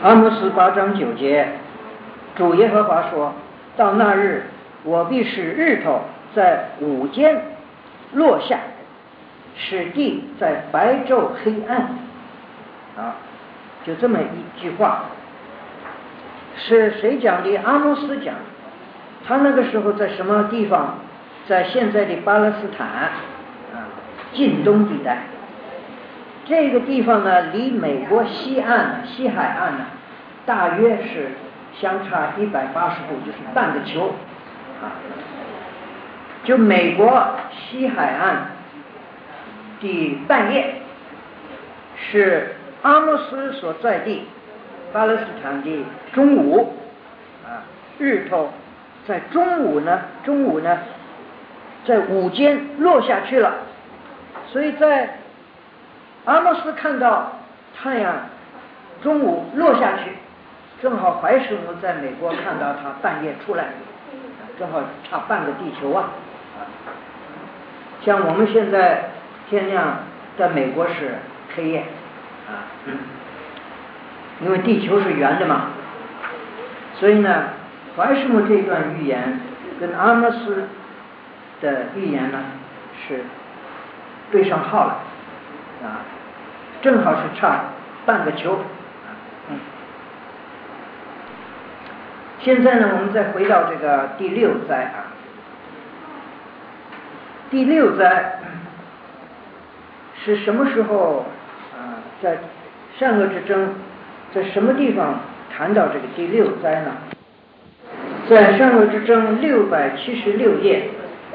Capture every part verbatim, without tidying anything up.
阿摩斯八章九节，主耶和华说：到那日，我必使日头在午间落下，使地在白昼黑暗。啊，就这么一句话，是谁讲的？阿摩斯讲。他那个时候在什么地方？在现在的巴勒斯坦啊，近东地带。这个地方呢，离美国西岸西海岸呢，大约是相差一百八十度，就是半个球啊。就美国西海岸的半夜，是阿摩斯所在地巴勒斯坦的中午啊，日头在中午呢，中午呢，在午间落下去了，所以在阿摩斯看到太阳中午落下去，正好怀师母在美国看到他半夜出来，正好差半个地球啊。像我们现在天亮在美国是黑夜啊，因为地球是圆的嘛，所以呢，怀师母这段预言跟阿摩斯的预言呢是对上号了啊，正好是差半个球。嗯，现在呢，我们再回到这个第六灾啊，第六灾是什么时候啊？在善恶之争，在什么地方谈到这个第六灾呢？在善恶之争六百七十六页。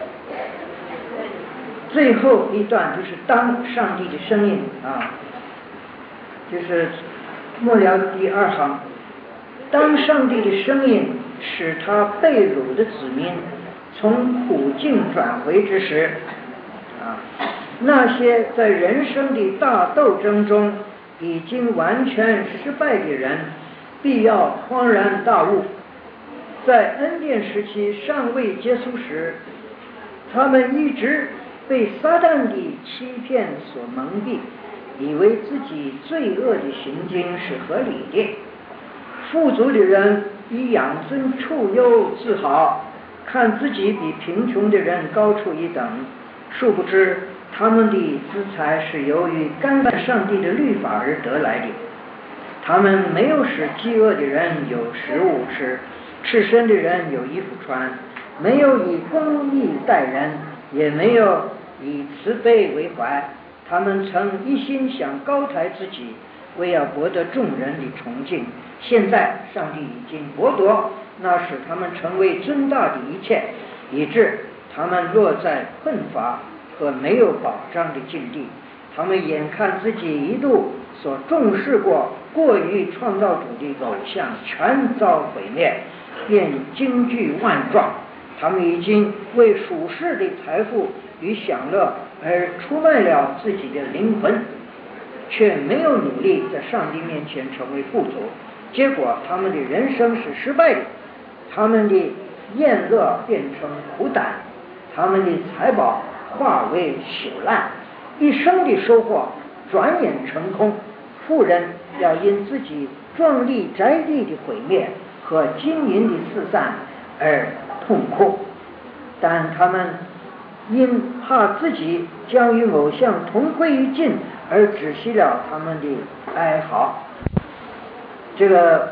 最后一段就是当上帝的声音啊，就是末了第二行，当上帝的声音使他被掳的子民从苦境转回之时啊，那些在人生的大斗争中已经完全失败的人必要恍然大悟，在恩典时期尚未结束时，他们一直被撒旦的欺骗所蒙蔽，以为自己罪恶的行径是合理的。富足的人以养尊处优自豪，看自己比贫穷的人高出一等，殊不知他们的资财是由于干犯上帝的律法而得来的。他们没有使饥饿的人有食物吃，赤身的人有衣服穿，没有以公义待人，也没有以慈悲为怀。他们曾一心想高抬自己，为要博得众人的崇敬。现在上帝已经剥夺那使他们成为尊大的一切，以致他们落在困乏和没有保障的境地。他们眼看自己一度所重视过过于创造主的偶像全遭毁灭，便惊惧万状。他们已经为属世的财富与享乐而出卖了自己的灵魂，却没有努力在上帝面前成为富足。结果他们的人生是失败的，他们的宴乐变成苦胆，他们的财宝化为朽烂，一生的收获转眼成空。富人要因自己壮丽宅地的毁灭和金银的四散而痛苦，但他们因怕自己将与偶像同归于尽而止息了他们的哀嚎。这个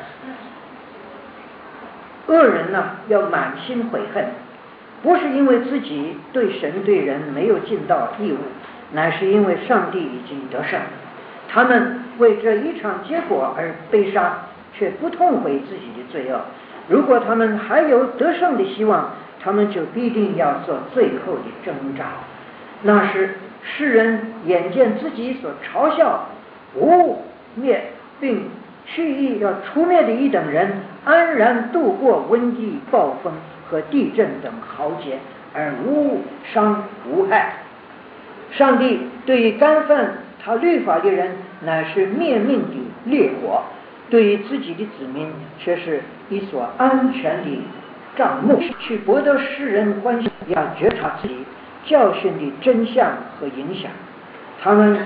恶人呢，要满心悔恨，不是因为自己对神对人没有尽到义务，乃是因为上帝已经得胜。他们为这一场结果而悲伤，却不痛悔自己的罪恶。如果他们还有得胜的希望，他们就必定要做最后的挣扎。那时世人眼见自己所嘲笑、污蔑并蓄意要除灭的一等人，安然度过瘟疫、暴风和地震等豪劫，而无伤无害。上帝对于干犯他律法的人乃是灭命的烈火，对于自己的子民却是一所安全的帐幕，去博得世人欢喜，要觉察自己教训的真相和影响。他们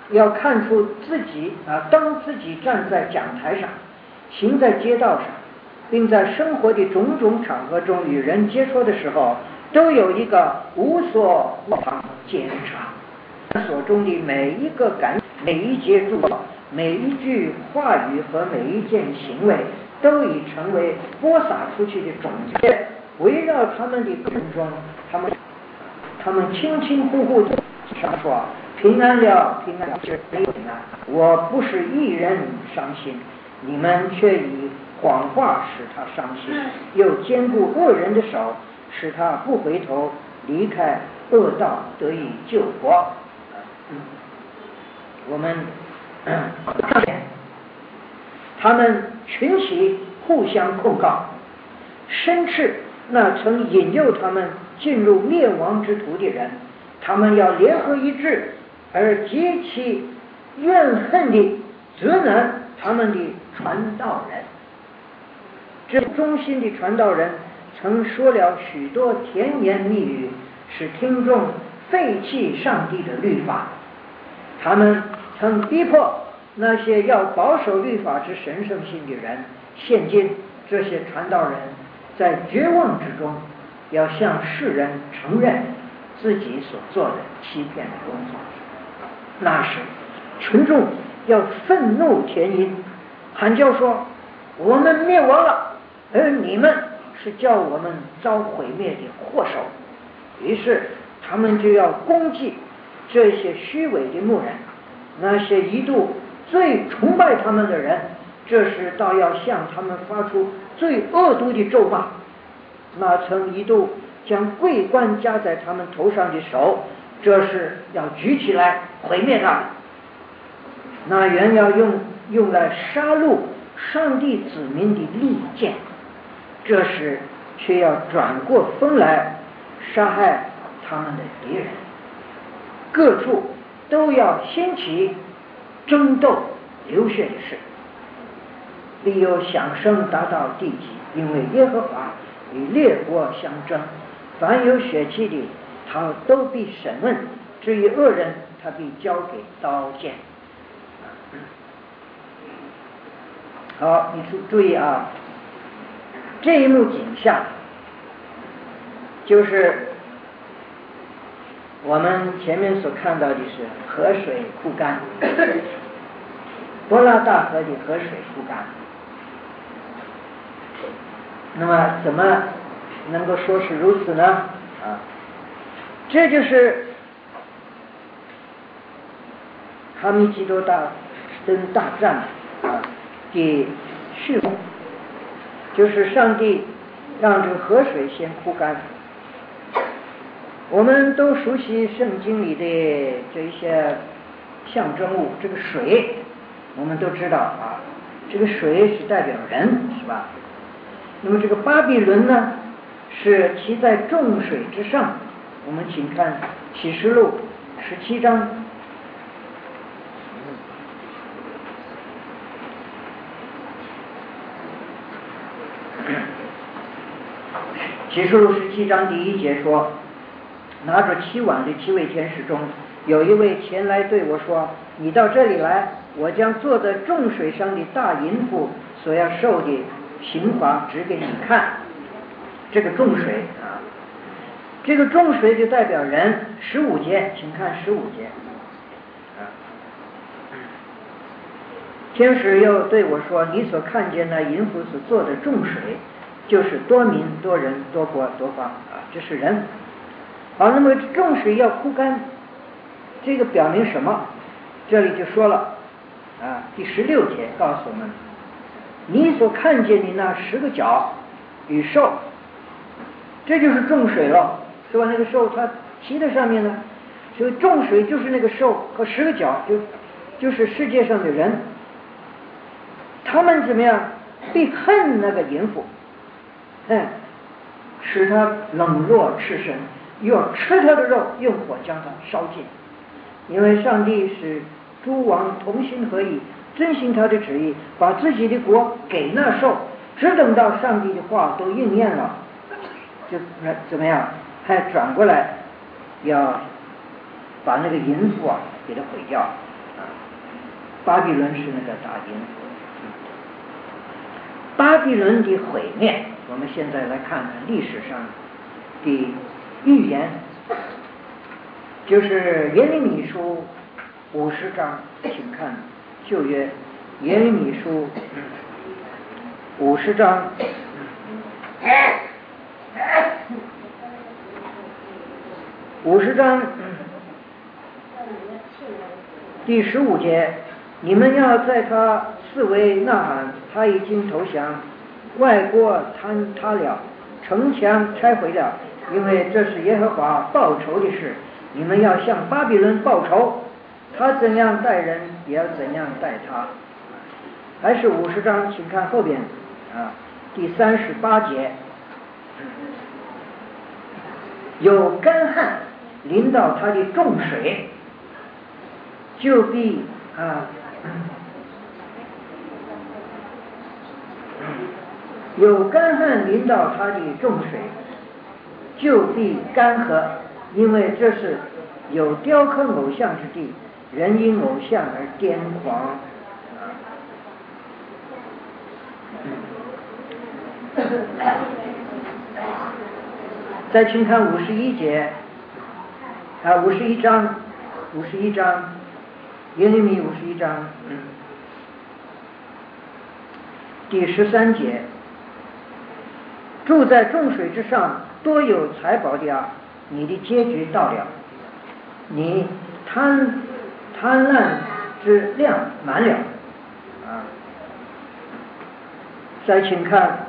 要看出自己啊，当自己站在讲台上，行在街道上，并在生活的种种场合中与人接触的时候，都有一个无所不防检查，所中的每一个感、每一节注脚、每一句话语和每一件行为，都已成为播撒出去的种子，围绕他们的口中，他们他们轻轻呼呼地说：“平安了，平安了，是平安。我不是一人伤心，你们却以谎话使他伤心，又坚固恶人的手，使他不回头，离开恶道，得以救活。”嗯，我们看见他们群起互相控告，申斥那曾引诱他们进入灭亡之途的人，他们要联合一致，而极其怨恨地责难他们的传道人。这忠心的传道人曾说了许多甜言蜜语，使听众废弃上帝的律法。他们曾逼迫那些要保守律法之神圣性的人，现今这些传道人在绝望之中，要向世人承认自己所做的欺骗的工作。那时群众要愤怒填膺，喊叫说：“我们灭亡了，而你们是叫我们遭毁灭的祸首。”于是他们就要攻击这些虚伪的牧人，那些一度最崇拜他们的人，这时倒要向他们发出最恶毒的咒骂。那曾一度将桂冠加在他们头上的手，这是要举起来毁灭他们。那原要用用来杀戮上帝子民的利剑，这时却要转过风来杀害他们的敌人。各处都要兴起争斗流血的事，必有响声达到地极，因为耶和华与列国相争，凡有血气的，他都必审问；至于恶人，他必交给刀剑。好，你注注意啊，这一幕景象就是我们前面所看到的是河水枯干，伯拉大河的河水枯干。那么怎么能够说是如此呢？啊，这就是哈密基多大登大战啊的序幕，就是上帝让这个河水先枯干。我们都熟悉圣经里的这一些象征物，这个水我们都知道啊，这个水是代表人，是吧？那么这个巴比伦呢，是骑在众水之上。我们请看启示录十七章。启示录十七章第一节说，拿着七碗的七位天使中，有一位前来对我说：“你到这里来，我将坐在众水上的大淫妇所要受的刑罚指给你看。”这个众水啊，这个众水就代表人。十五节，请看十五节啊。天使又对我说：“你所看见那淫妇所做的众水，就是多民、多人、多国、多方啊，这是人。”好，那么众水要枯干，这个表明什么？这里就说了啊，第十六节告诉我们，你所看见的那十个角与兽，这就是众水了，是吧？那个兽它骑在上面呢，所以众水就是那个兽和十个角，就就是世界上的人，他们怎么样？必恨那个淫妇，嗯，使他冷若赤身。又要吃他的肉，用火将他烧尽。因为上帝使诸王同心合意，遵行他的旨意，把自己的国给那兽，只等到上帝的话都应验了，就怎么样？还转过来要把那个淫妇啊给他毁掉啊！ 巴比伦是那个大鹰。巴比伦的毁灭，我们现在来看看历史上的预言，就是耶利米书五十章，请看旧约耶利米书五十章五十章第十五节，你们要在他四围呐喊，他已经投降，外国坍塌了，城墙拆毁了，因为这是耶和华报仇的事。你们要向巴比伦报仇，他怎样待人，也要怎样待他。还是五十章，请看后边啊，第三十八节，有干旱临到他的众水，就必啊。有干旱临到他的众水，就必干涸，因为这是有雕刻偶像之地，人因偶像而癫狂。再请看五十一节啊，五十一章，五十一章，耶利米五十一章，嗯，第十三节。住在众水之上，多有财宝的啊！你的结局到了，你贪贪婪之量满了啊！再请看，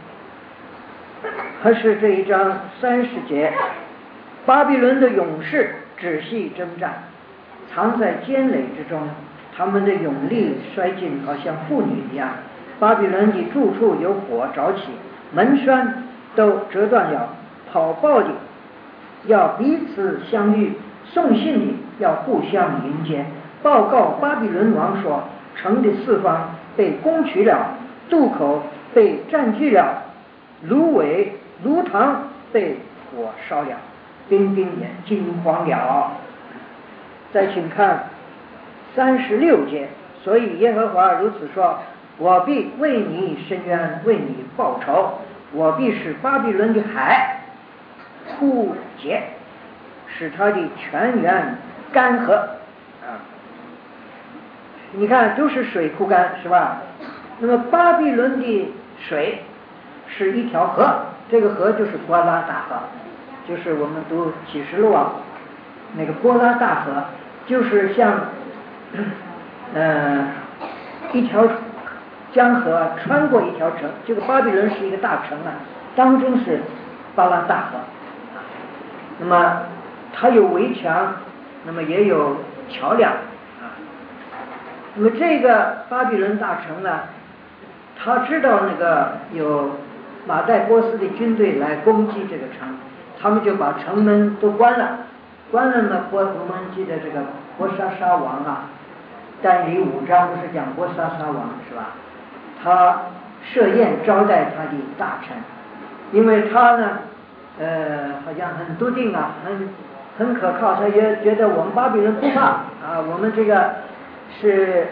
还是这一章三十节，巴比伦的勇士仔细征战，藏在坚垒之中，他们的勇力衰尽，好像妇女一样。巴比伦的住处有火着起，门栓都折断了，跑报的要彼此相遇，送信的要互相迎接，报告巴比伦王说，城的四方被攻取了，渡口被占据了，芦苇芦塘被火烧了，兵兵也惊慌了。再请看三十六节，所以耶和华如此说，我必为你伸冤，为你报仇，我必使巴比伦的海枯竭，使它的泉源干涸啊！你看都是水枯干是吧？那么巴比伦的水是一条河，这个河就是波拉大河，就是我们读启示录啊，那个波拉大河就是像呃一条江河穿过一条城，这个巴比伦是一个大城啊，当中是巴拉大河，那么它有围墙，那么也有桥梁啊。那么这个巴比伦大城呢，他知道那个有马代波斯的军队来攻击这个城，他们就把城门都关了，关了呢。波我们记得这个波沙沙王啊，但以理五章不是讲波沙沙王是吧？他设宴招待他的大臣，因为他呢，呃，好像很笃定啊，很很可靠，他也觉得我们巴比伦不怕啊，我们这个是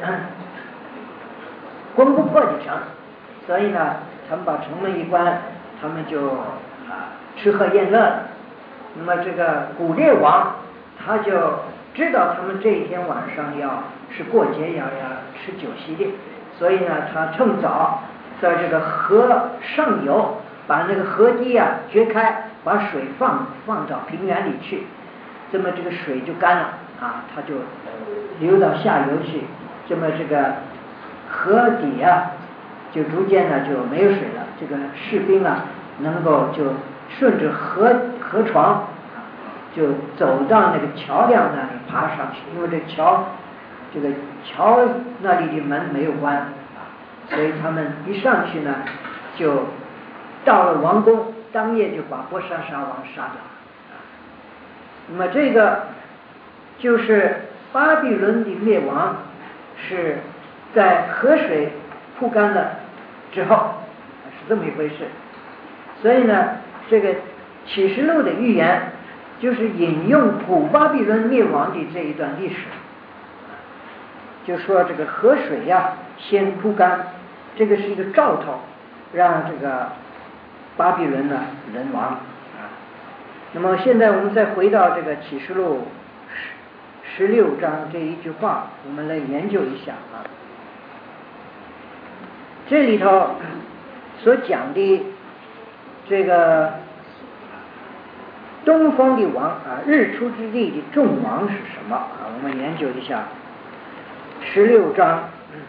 攻不破的城，所以呢，他们把城门一关，他们就啊吃喝宴乐了。那么这个古列王他就知道他们这一天晚上要是过节要要吃酒席的，所以呢，他趁早在这个河上游把那个河堤啊掘开，把水放放到平原里去，这么这个水就干了啊，它就流到下游去，这么这个河底啊就逐渐呢就没有水了，这个士兵啊能够就顺着河河床就走到那个桥梁那里爬上去，因为这桥这个桥那里的门没有关啊，所以他们一上去呢就到了王宫，当夜就把波沙沙王杀掉。那么这个就是巴比伦的灭亡是在河水枯干了之后，是这么一回事。所以呢，这个启示录的预言就是引用古巴比伦灭亡的这一段历史， 就说这个河水呀先枯干，这个是一个兆头，让这个巴比伦呢人亡啊。那么现在我们再回到这个启示录十十六章这一句话，我们来研究一下啊。这里头所讲的这个东方的王啊，日出之地的众王是什么啊？我们研究一下十六章，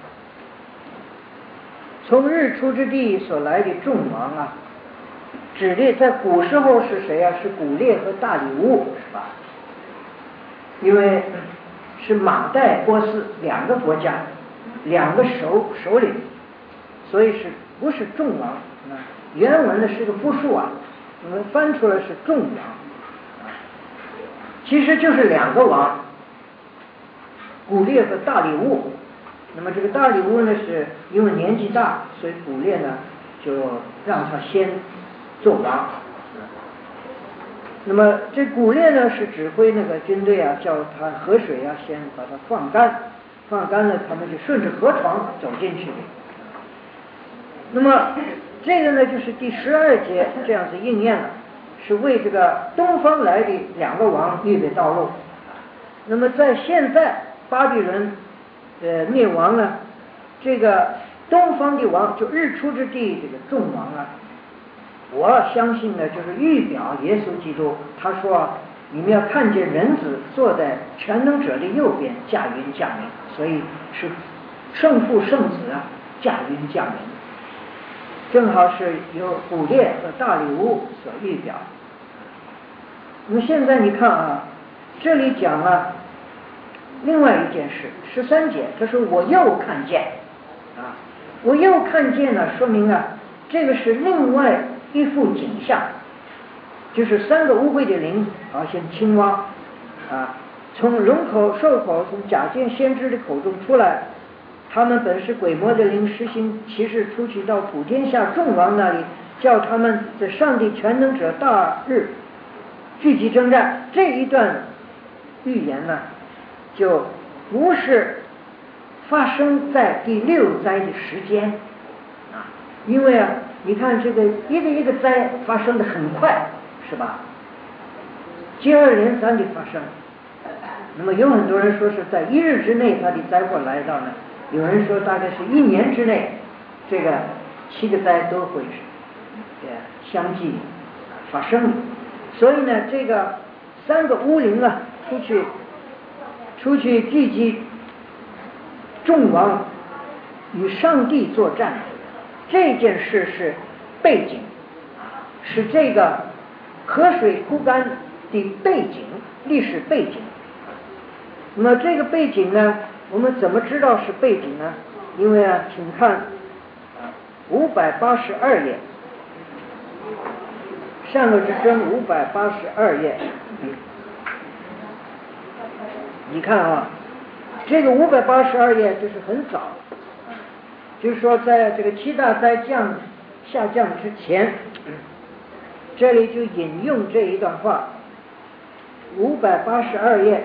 从日出之地所来的众王啊，指的在古时候是谁啊？是古列和大里乌，是吧？因为是马代波斯两个国家，两个首首领，所以是不是众王啊？原文呢是个复数啊，我们翻出来是众王啊，其实就是两个王，古列和大里乌。那么这个大里乌呢，是因为年纪大，所以古列呢就让他先做王。那么这古列呢是指挥那个军队啊，叫他河水啊先把它放干，放干了他们就顺着河床走进去。那么这个呢就是第十二节这样子应验了，是为这个东方来的两个王预备道路。那么在现在巴比伦呃灭亡呢，这个东方的王就日出之地这个众王啊，我相信呢就是预表耶稣基督。他说你们要看见人子坐在全能者的右边驾云降临，所以是圣父圣子啊驾云降临，正好是由古列和大里乌所预表。那么现在你看啊，这里讲了另外一件事，十三节他说我又看见啊，我又看见了，说明啊这个是另外一幅景象，就是三个污秽的灵，好像青蛙啊，从龙口兽口，从假见先知的口中出来。他们本是鬼魔的灵，实行骑士出去到普天下众王那里，叫他们在上帝全能者大日聚集征战。这一段预言呢，就不是发生在第六灾的时间啊，因为啊，你看这个一个一个灾发生的很快，是吧？接二连三的发生。那么有很多人说是在一日之内他的灾祸来到呢，有人说大概是一年之内，这个七个灾都会呃相继发生。所以呢，这个三个巫灵啊出去出去聚集众王与上帝作战，这件事是背景，是这个河水枯干的背景，历史背景。那么这个背景呢，我们怎么知道是背景呢？因为啊，请看五百八十二页，善恶之争五百八十二页。你看啊，这个五百八十二页就是很早，就是说在这个七大灾降下降之前，这里就引用这一段话，五百八十二页。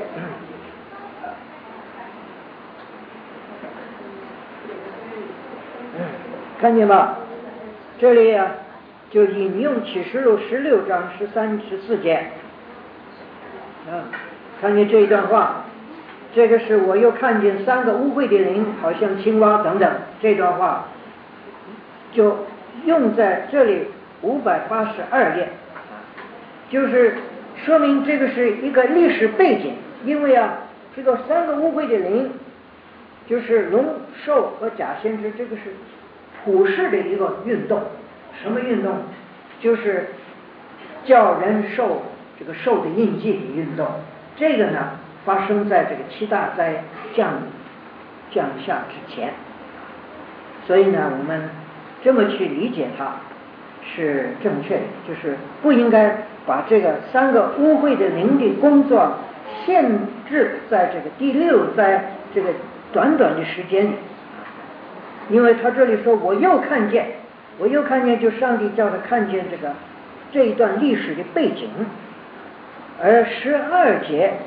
看见吧？这里啊，就引用启示录十六章十三、十四节。啊，看见这一段话，这个是我又看见三个污秽的灵，好像青蛙等等。这段话就用在这里五百八十二页，就是说明这个是一个历史背景。因为啊，这个三个污秽的灵，就是龙、兽和假先知，这个是普世的一个运动。什么运动？就是叫人受这个受的印记的运动。这个呢，发生在这个七大灾降降下之前。所以呢，我们这么去理解它是正确的，就是不应该把这个三个污秽的灵的工作限制在这个第六灾这个短短的时间里。因为他这里说我又看见，我又看见，就上帝叫他看见这个这一段历史的背景。而十二节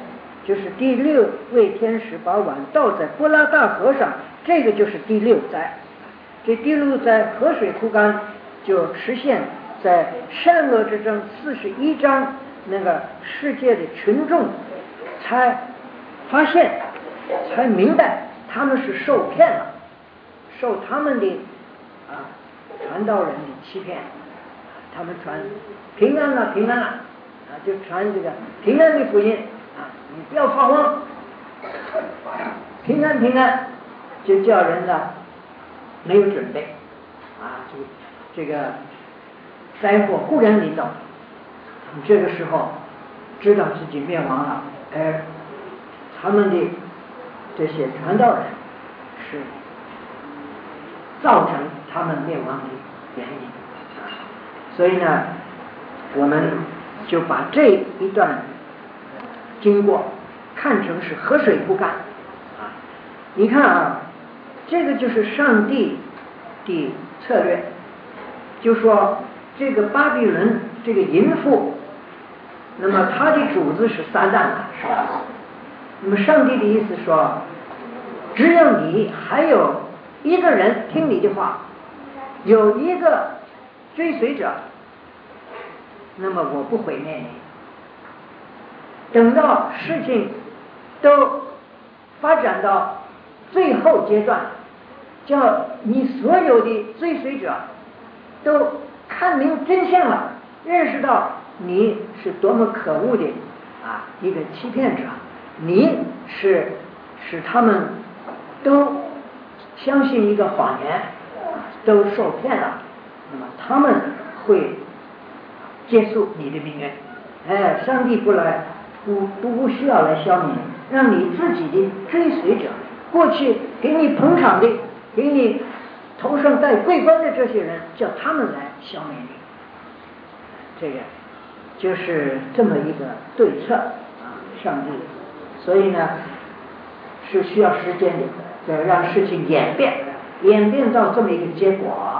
就是第六位天使把碗倒在波拉大河上，这个就是第六灾。这第六灾河水枯干，就实现在善恶之争四十一章，那个世界的群众才发现，才明白他们是受骗了，受他们的啊传道人的欺骗，他们传平安了平安了啊，就传这个平安的福音啊，你不要发慌，平安平安，就叫人呢没有准备啊，就这个灾祸忽然临到，你这个时候知道自己灭亡了，而他们的这些传道人是造成他们灭亡的原因啊，所以呢，我们就把这一段经过看成是河水不干啊。你看啊，这个就是上帝的策略，就说这个巴比伦这个淫妇，那么他的主子是撒旦，是吧？那么上帝的意思说，只有你还有一个人听你的话，有一个追随者，那么我不毁灭你。等到事情都发展到最后阶段，叫你所有的追随者都看明真相了，认识到你是多么可恶的啊一个欺骗者，你是使他们都相信一个谎言，都受骗了，那么他们会结束你的命运。哎，上帝不来不不不需要来消灭你，让你自己的追随者，过去给你捧场的，给你头上戴桂冠的这些人，叫他们来消灭你。这个就是这么一个对策啊，上帝。所以呢，是需要时间的，要让事情演变，演变到这么一个结果。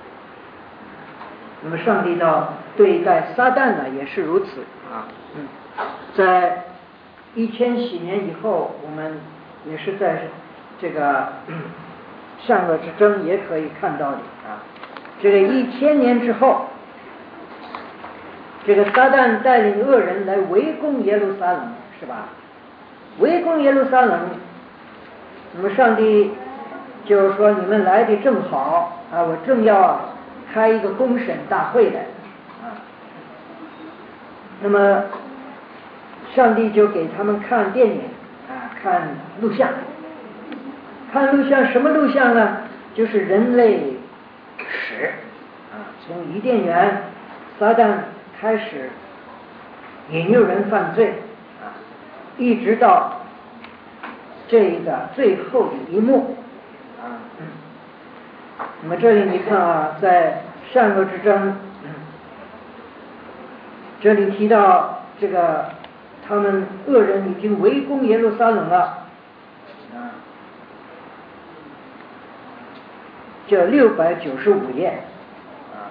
那么上帝到对待撒旦呢，也是如此啊。嗯，在一千禧年以后，我们也是在这个善恶之争也可以看到的啊。这个一千年之后，这个撒旦带领恶人来围攻耶路撒冷，是吧？围攻耶路撒冷，那么上帝就说你们来的正好啊，我正要开一个公审大会来啊。那么上帝就给他们看电影啊，看录像。看录像什么录像呢？就是人类史啊，从伊甸园撒旦开始引诱人犯罪啊，一直到这个最后的一幕啊。嗯，那么这里你看啊，在善恶之争，嗯，这里提到这个他们恶人已经围攻耶路撒冷了啊，这六百九十五页啊，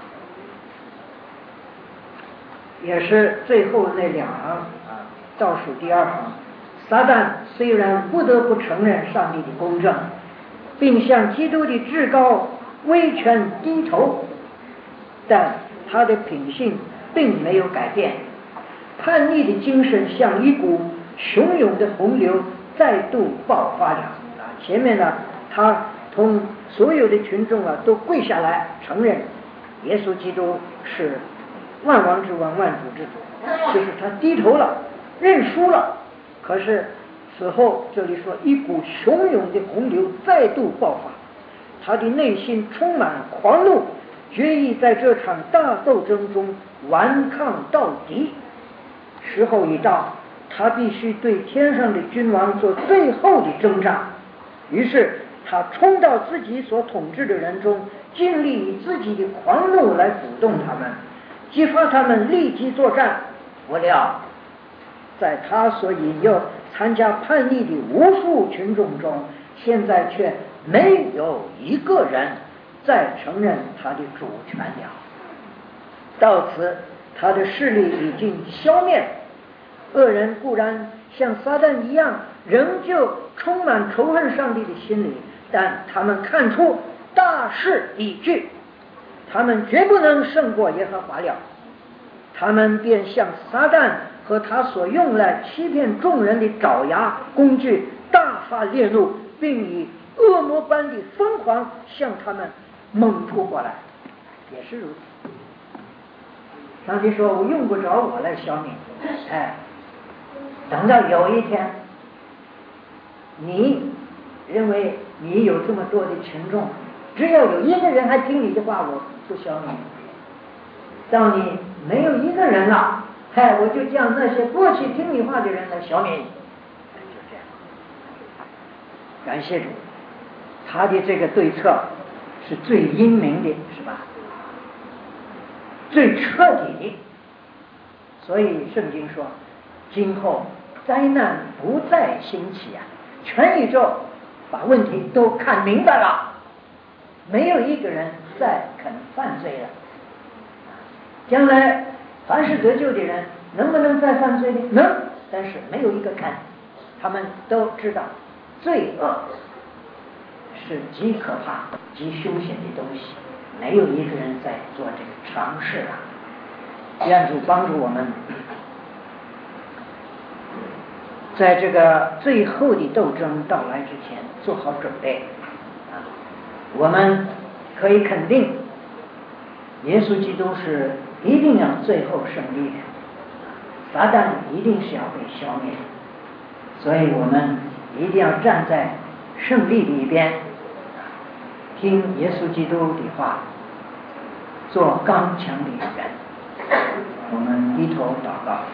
也是最后那两行啊，倒数第二行。撒旦虽然不得不承认上帝的公正，并向基督的至高威权低头，但他的品性并没有改变，叛逆的精神像一股汹涌的洪流再度爆发着啊！前面呢，他同所有的群众啊都跪下来承认耶稣基督是万王之王、万主之主，就是他低头了，认输了。可是此后这里说一股汹涌的洪流再度爆发，他的内心充满狂怒，决意在这场大斗争中顽抗到底。时候一到，他必须对天上的君王做最后的征战。于是他冲到自己所统治的人中，尽力以自己的狂怒来鼓动他们，激发他们立即作战。不料在他所引诱参加叛逆的无数群众中，现在却没有一个人再承认他的主权了。到此他的势力已经消灭， 恶人固然像撒旦一样，仍旧充满仇恨上帝的心里，但他们看出大势已去，他们绝不能胜过耶和华了。他们便向撒旦和他所用来欺骗众人的爪牙工具大发烈怒，并以恶魔般的疯狂向他们猛扑过来，也是如此。上帝说：“我用不着我来消灭，哎，等到有一天，你认为你有这么多的群众，只要有一个人还听你的话，我不消灭。到你没有一个人了，哎，我就将那些过去听你话的人来消灭你。”就这样，感谢主，他的这个对策是最英明的，是吧？最彻底的。所以圣经说，今后灾难不再兴起啊，全宇宙把问题都看明白了，没有一个人再肯犯罪了。将来凡是得救的人能不能再犯罪呢？能，但是没有一个肯。他们都知道罪恶是极可怕极凶险的东西，没有一个人在做这个尝试了。愿主帮助我们，在这个最后的斗争到来之前做好准备啊！我们可以肯定，耶稣基督是一定要最后胜利的，撒旦一定是要被消灭的，所以我们一定要站在胜利的一边，听耶稣基督的话，做刚强的人。我们低头祷告。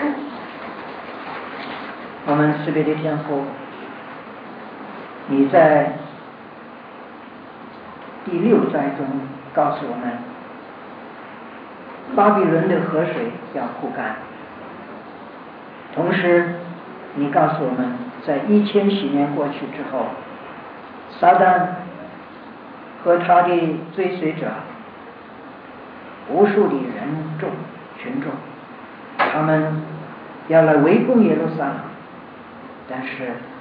我们慈悲的天父，你在第六灾中告诉我们，巴比伦的河水要枯干，同时你告诉我们，在一千禧年过去之后，撒旦和他的追随者无数的人众群众，他们要来围攻耶路撒冷，但是